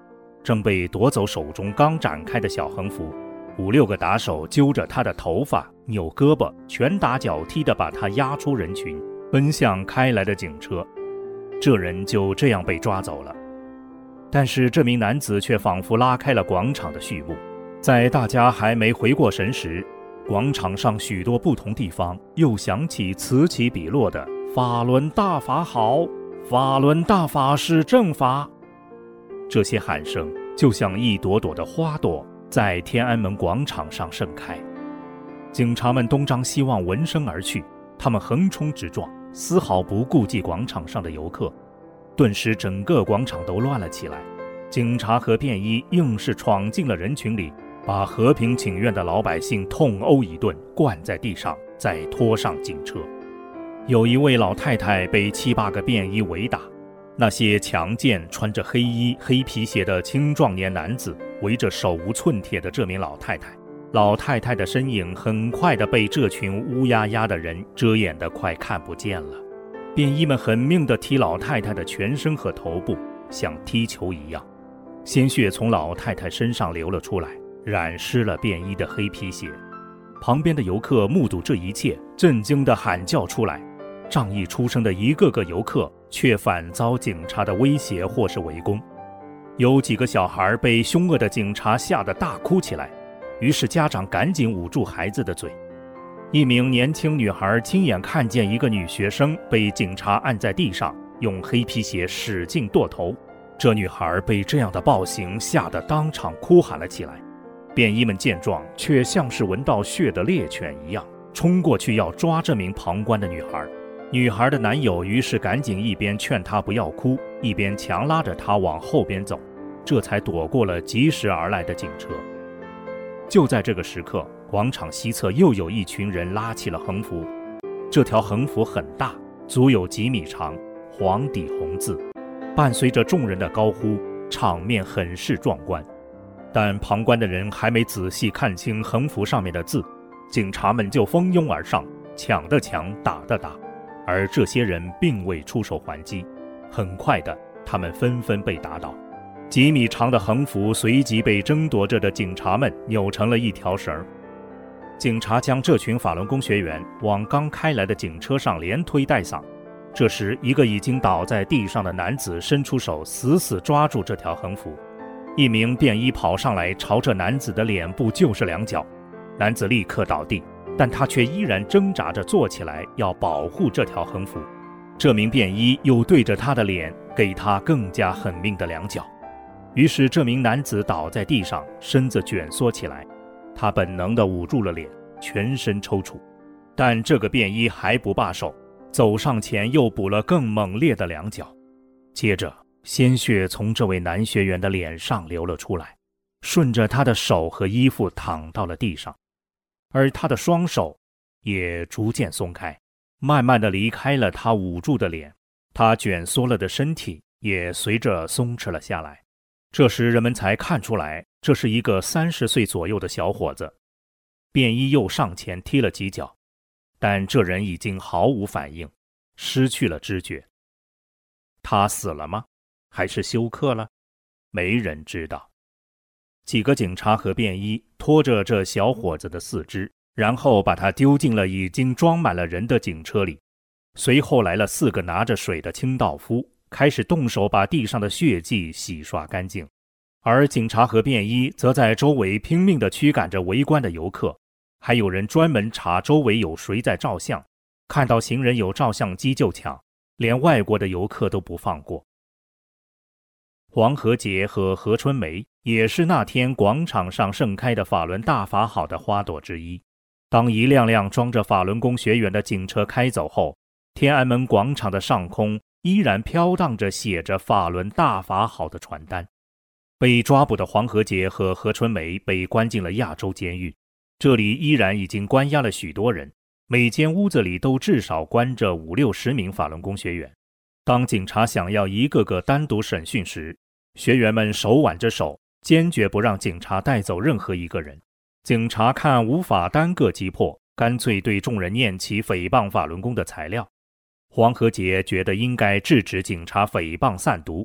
正被夺走手中刚展开的小横幅，五六个打手揪着他的头发，扭胳膊，拳打脚踢地把他压出人群，奔向开来的警车。这人就这样被抓走了。但是这名男子却仿佛拉开了广场的序幕，在大家还没回过神时，广场上许多不同地方又响起此起彼落的法轮大法好，法轮大法是正法。这些喊声就像一朵朵的花朵在天安门广场上盛开。警察们东张西望，闻声而去，他们横冲直撞，丝毫不顾及广场上的游客。顿时整个广场都乱了起来，警察和便衣硬是闯进了人群里，把和平请愿的老百姓痛殴一顿，灌在地上，再拖上警车。有一位老太太被七八个便衣围打，那些强健穿着黑衣黑皮鞋的青壮年男子围着手无寸铁的这名老太太，老太太的身影很快地被这群乌压压的人遮掩得快看不见了。便衣们狠命地踢老太太的全身和头部，像踢球一样，鲜血从老太太身上流了出来，染湿了便衣的黑皮鞋。旁边的游客目睹这一切，震惊地喊叫出来。仗义出身的一个个游客却反遭警察的威胁或是围攻。有几个小孩被凶恶的警察吓得大哭起来，于是家长赶紧捂住孩子的嘴。一名年轻女孩亲眼看见一个女学生被警察按在地上，用黑皮鞋使劲跺头。这女孩被这样的暴行吓得当场哭喊了起来。便衣们见状，却像是闻到血的猎犬一样，冲过去要抓这名旁观的女孩。女孩的男友于是赶紧一边劝她不要哭，一边强拉着她往后边走，这才躲过了及时而来的警车。就在这个时刻，广场西侧又有一群人拉起了横幅，这条横幅很大，足有几米长，黄底红字，伴随着众人的高呼，场面很是壮观。但旁观的人还没仔细看清横幅上面的字，警察们就蜂拥而上，抢的抢，打的打，而这些人并未出手还击。很快的，他们纷纷被打倒。几米长的横幅随即被争夺着的警察们扭成了一条绳。警察将这群法轮功学员往刚开来的警车上连推带搡。这时，一个已经倒在地上的男子伸出手，死死抓住这条横幅。一名便衣跑上来，朝着男子的脸部就是两脚，男子立刻倒地，但他却依然挣扎着坐起来，要保护这条横幅。这名便衣又对着他的脸给他更加狠命的两脚。于是这名男子倒在地上，身子蜷缩起来，他本能地捂住了脸，全身抽搐。但这个便衣还不罢手，走上前又补了更猛烈的两脚。接着鲜血从这位男学员的脸上流了出来，顺着他的手和衣服淌到了地上，而他的双手也逐渐松开，慢慢地离开了他捂住的脸，他蜷缩了的身体也随着松弛了下来。这时人们才看出来，这是一个三十岁左右的小伙子。便衣又上前踢了几脚，但这人已经毫无反应，失去了知觉。他死了吗？还是休克了？没人知道。几个警察和便衣拖着这小伙子的四肢，然后把他丢进了已经装满了人的警车里。随后来了四个拿着水的清道夫，开始动手把地上的血迹洗刷干净。而警察和便衣则在周围拼命地驱赶着围观的游客，还有人专门查周围有谁在照相，看到行人有照相机就抢，连外国的游客都不放过。黄河节和何春梅也是那天广场上盛开的法轮大法好的花朵之一。当一辆辆装着法轮功学员的警车开走后，天安门广场的上空依然飘荡着写着法轮大法好的传单。被抓捕的黄河节和何春梅被关进了亚洲监狱，这里依然已经关押了许多人，每间屋子里都至少关着五六十名法轮功学员。当警察想要一个个单独审讯时，学员们手挽着手，坚决不让警察带走任何一个人。警察看无法单个击破，干脆对众人念起诽谤法轮功的材料。黄河节觉得应该制止警察诽谤散毒，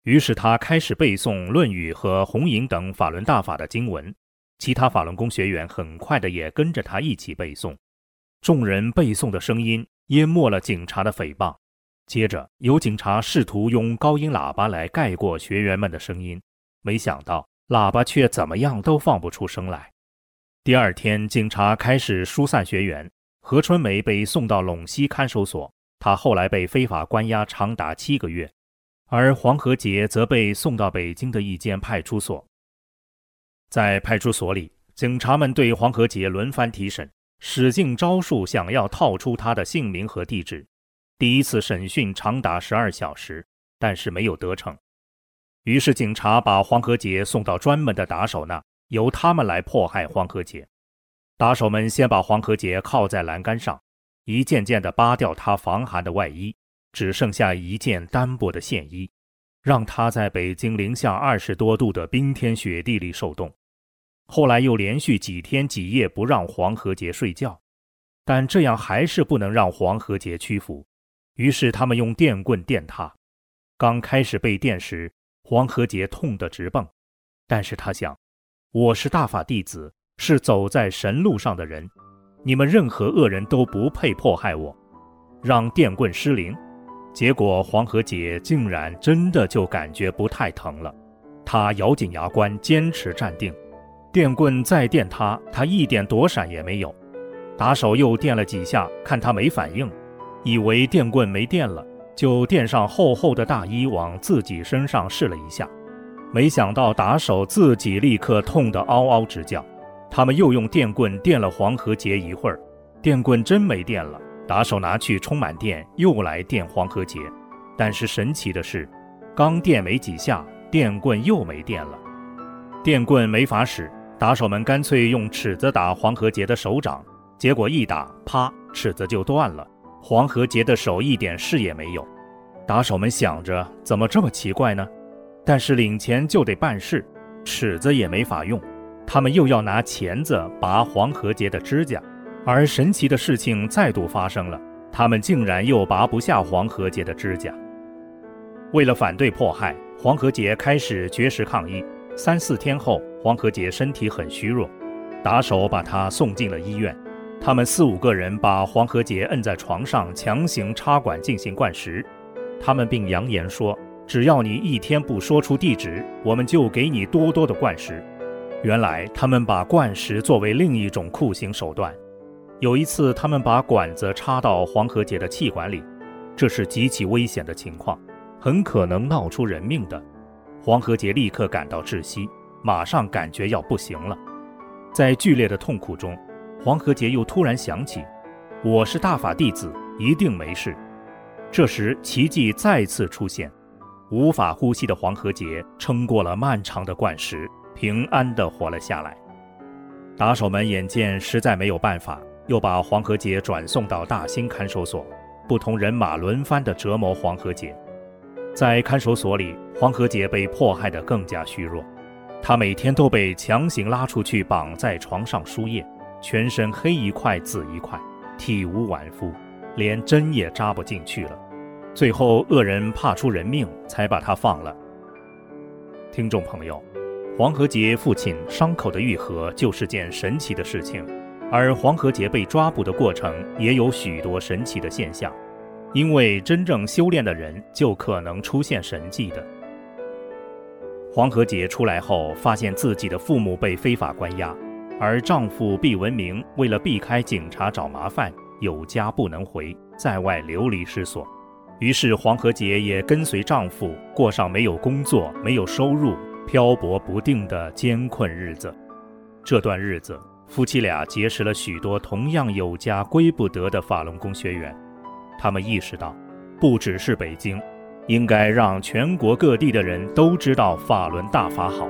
于是他开始背诵《论语》和《红影》等法轮大法的经文，其他法轮功学员很快的也跟着他一起背诵。众人背诵的声音淹没了警察的诽谤，接着有警察试图用高音喇叭来盖过学员们的声音，没想到喇叭却怎么样都放不出声来。第二天，警察开始疏散学员，何春梅被送到陇西看守所，她后来被非法关押长达七个月，而黄和杰则被送到北京的一间派出所。在派出所里，警察们对黄和杰轮番提审，使尽招数想要套出他的姓名和地址。第一次审讯长达十二小时，但是没有得逞。于是警察把黄和杰送到专门的打手那，由他们来迫害黄和杰。打手们先把黄和杰铐在栏杆上，一件件地扒掉他防寒的外衣，只剩下一件单薄的线衣，让他在北京零下二十多度的冰天雪地里受冻。后来又连续几天几夜不让黄和杰睡觉，但这样还是不能让黄和杰屈服，于是他们用电棍电他。刚开始被电时，黄和杰痛得直蹦，但是他想，我是大法弟子，是走在神路上的人，你们任何恶人都不配迫害我，让电棍失灵。结果黄和杰竟然真的就感觉不太疼了，他咬紧牙关坚持站定，电棍再电他，他一点躲闪也没有。打手又电了几下，看他没反应，以为电棍没电了，就垫上厚厚的大衣往自己身上试了一下，没想到打手自己立刻痛得嗷嗷直叫。他们又用电棍电了黄和杰一会儿，电棍真没电了，打手拿去充满电，又来电黄和杰。但是神奇的是，刚电没几下，电棍又没电了。电棍没法使，打手们干脆用尺子打黄和杰的手掌，结果一打，啪，尺子就断了，黄和杰的手一点事也没有。打手们想着，怎么这么奇怪呢？但是领钱就得办事，尺子也没法用，他们又要拿钳子拔黄和杰的指甲。而神奇的事情再度发生了，他们竟然又拔不下黄和杰的指甲。为了反对迫害，黄和杰开始绝食抗议。三四天后，黄和杰身体很虚弱，打手把他送进了医院。他们四五个人把黄和杰摁在床上，强行插管进行灌食。他们并扬言说，只要你一天不说出地址，我们就给你多多的灌食。原来他们把灌食作为另一种酷刑手段。有一次，他们把管子插到黄和杰的气管里，这是极其危险的情况，很可能闹出人命的。黄和杰立刻感到窒息，马上感觉要不行了。在剧烈的痛苦中，黄和杰又突然想起，我是大法弟子，一定没事。这时奇迹再次出现，无法呼吸的黄和杰撑过了漫长的灌食，平安地活了下来。打手们眼见实在没有办法，又把黄和杰转送到大兴看守所，不同人马轮番地折磨黄和杰。在看守所里，黄和杰被迫害得更加虚弱，他每天都被强行拉出去绑在床上输液，全身黑一块紫一块，体无完肤，连针也扎不进去了。最后恶人怕出人命，才把他放了。听众朋友，黄和杰父亲伤口的愈合就是件神奇的事情，而黄和杰被抓捕的过程也有许多神奇的现象，因为真正修炼的人就可能出现神迹的。黄和杰出来后，发现自己的父母被非法关押，而丈夫毕文明为了避开警察找麻烦，有家不能回，在外流离失所。于是黄和杰也跟随丈夫过上没有工作、没有收入、漂泊不定的艰困日子。这段日子，夫妻俩结识了许多同样有家归不得的法轮功学员。他们意识到，不只是北京，应该让全国各地的人都知道法轮大法好。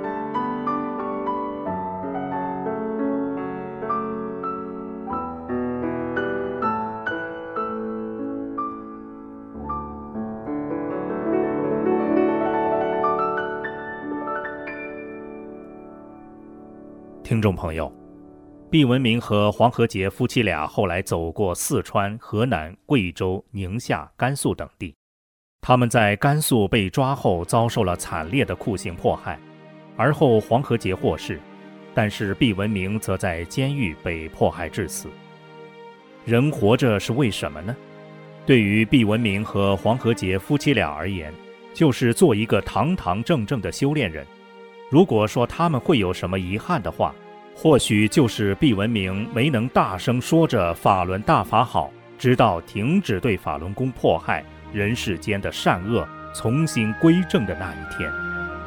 听众朋友，毕文明和黄和杰夫妻俩后来走过四川、河南、贵州、宁夏、甘肃等地， 他们在甘肃被抓后遭受了惨烈的酷刑迫害，而后黄河节获释，但是毕文明则在监狱被迫害致死。人活着是为什么呢？对于毕文明和黄河节夫妻俩而言，就是做一个堂堂正正的修炼人。如果说他们会有什么遗憾的话，或许就是毕文明没能大声说着法轮大法好，直到停止对法轮功迫害，人世间的善恶重新归正的那一天。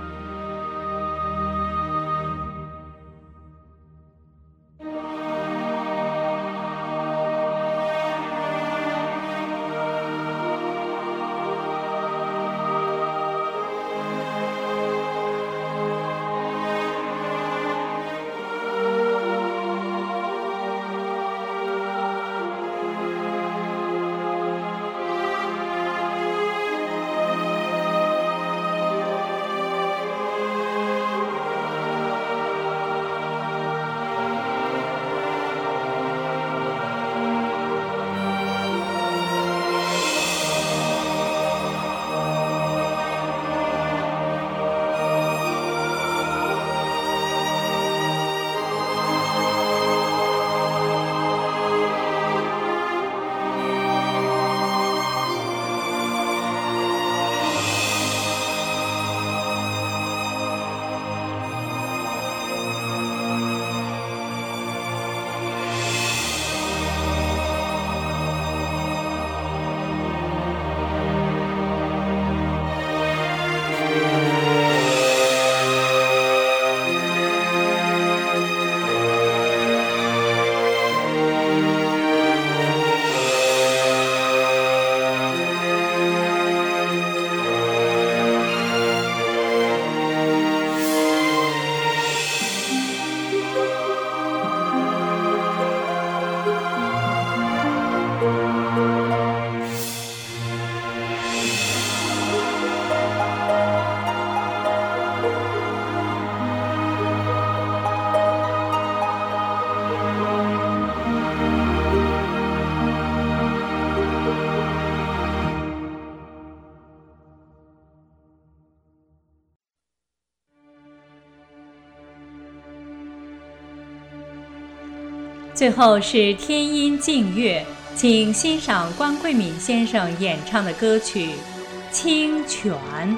最后是天音净月，请欣赏关桂敏先生演唱的歌曲《清泉》。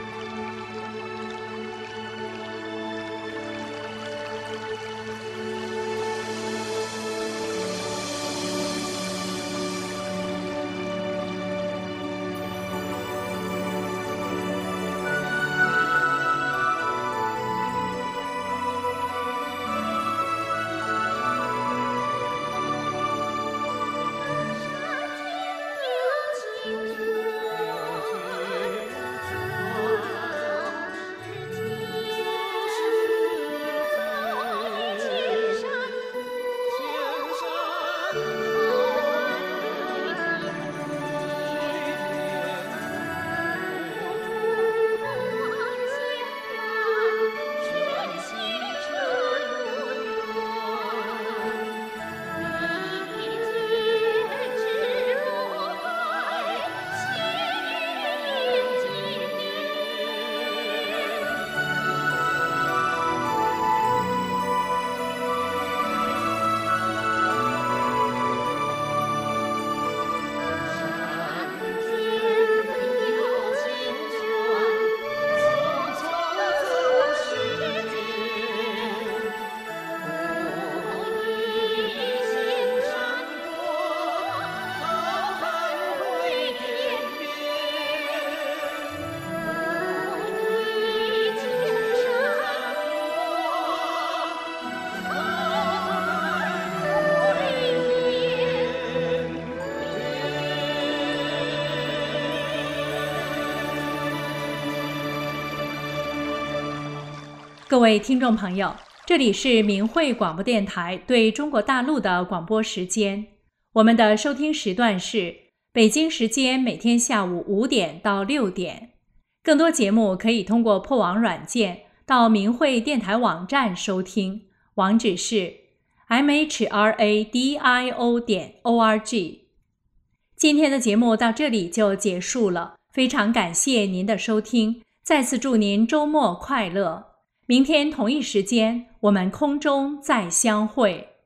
各位听众朋友，这里是明慧广播电台对中国大陆的广播时间。我们的收听时段是北京时间每天下午五点到六点。更多节目可以通过破网软件到明慧电台网站收听，网址是 m h r a d i o 点 o r g。今天的节目到这里就结束了， 非常感谢您的收听，再次祝您周末快乐。明天同一时间，我们空中再相会。